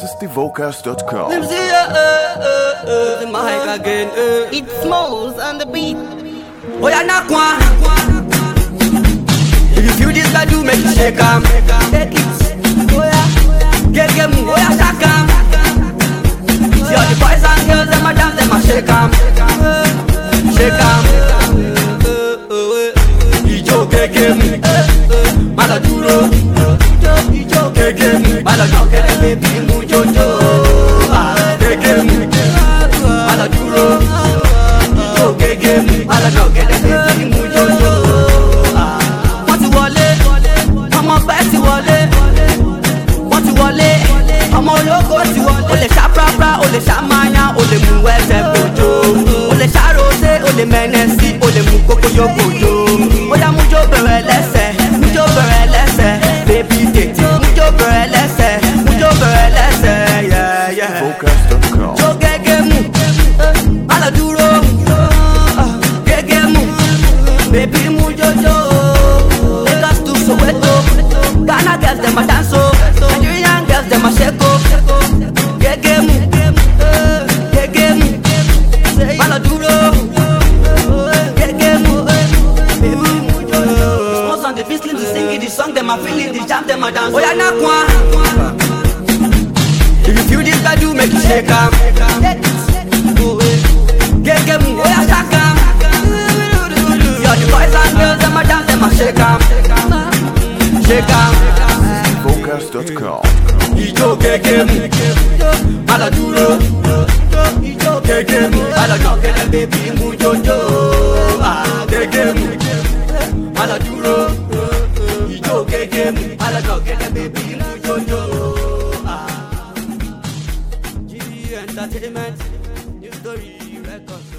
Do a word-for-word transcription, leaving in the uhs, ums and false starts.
sixty vocals dot com. It's Smalls on the beat. Oh yeah, knock one. If you feel this guy do make it shake 'em. Take it. Oh yeah. Get get move. Oh yeah, shake 'em. See all the boys and girls them a dance, them a shake 'em. Shake 'em. Ijo keke mu. Mala duro. Ijo keke mu. Mala jokere baby mu jojo. Ah keke mu. Mala duro. Ijo keke mu. Mala jokere baby mu jojo. Ah wọ́n ti wọlé, ọmọ pẹ́ ti wọlé. Wọ́n ti wọlé, ọmọ ológo ti wọlé. O lè ṣá prapra, o lè ṣá maya, o lè mú ẹsẹ̀ kojo. O lè ṣá rosé, o lè mẹ́nẹ́sì, o lè mú kókó yó kojo. Bóyá mújó bẹ̀rẹ̀ lẹ́sẹ̀, mújó bẹ̀rẹ̀ lẹ́sẹ̀, baby tètè. Mújó bẹ̀rẹ̀ lẹ́sẹ̀, mújó bẹ̀rẹ̀ lẹ́sẹ̀, yeah yeah. vocals dot com. Jó gẹ́gẹ́ mú, má lọ dúró. Gẹ́gẹ́ mú, baby mú jojo. Lagos to Soweto, Ghana girls dem a dance o, Nigerian girls dem a shake o. Gẹ́gẹ́ mú, gẹ́gẹ́ mú, má lọ dúró. Gẹ́gẹ́ mú, baby mú jojo. Smalls on the beat, slim to sing it, the song dem a feel it, the jam dem a dance. Oya knock one. If you feel this guy do make it shake 'em. Gẹ́gẹ́ mú, oya shake 'em. See all the boys and girls dem a dance, dem a shake 'em. Shake 'em. sixty vocals dot com. Ijo keke mu, mala duro. Ijo keke mu, mala jokere baby mu jojo. Ah keke mu, mala duro. Ijo keke mu, mala jokere baby mu jojo. Ah G D Entertainment, New Story Records.